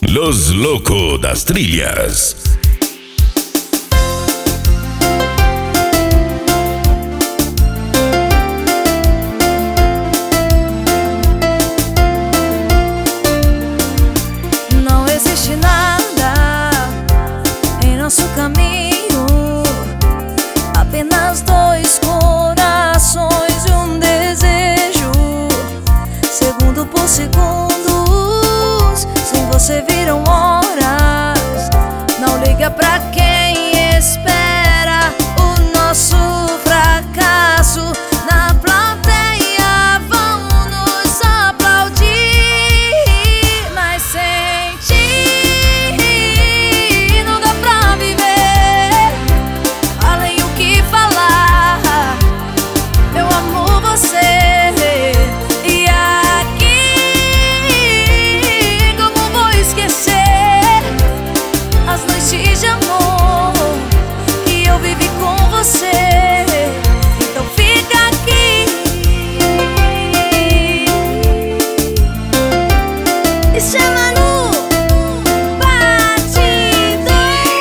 Los Locos das Trilhas. Não existe nada em nosso caminho, apenas dois corações e um desejo. Segundo por segundos, sem você viram horas. Não liga pra quem espera o nosso fracasso. Na plateia vão nos aplaudir, mas sem ti não dá pra viver. Além o que falar, eu amo você. E aqui, como vou esquecer as noites de amor que eu vivi com você? Então fica aqui e chama no batidão.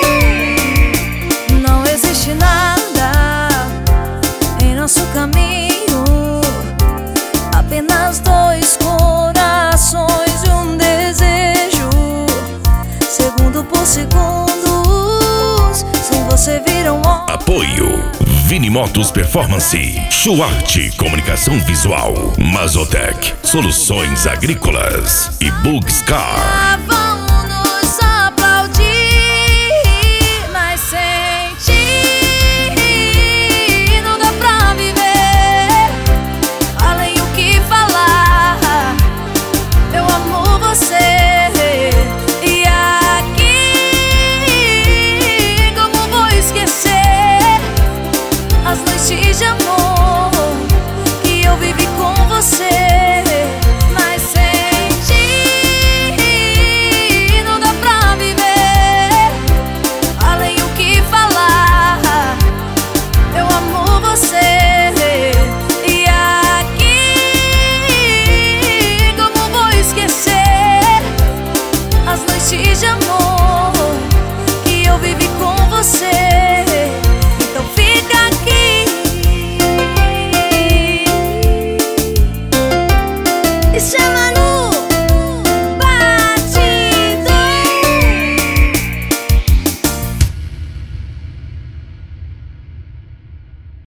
Não existe nada em nosso caminho, apenas dois corações e um desejo. Segundo por segundos, sem você viram horas. Apoio Vini Motos Performance, Schuarte Comunicação Visual, Mazotec Soluções Agrícolas e Bugscar.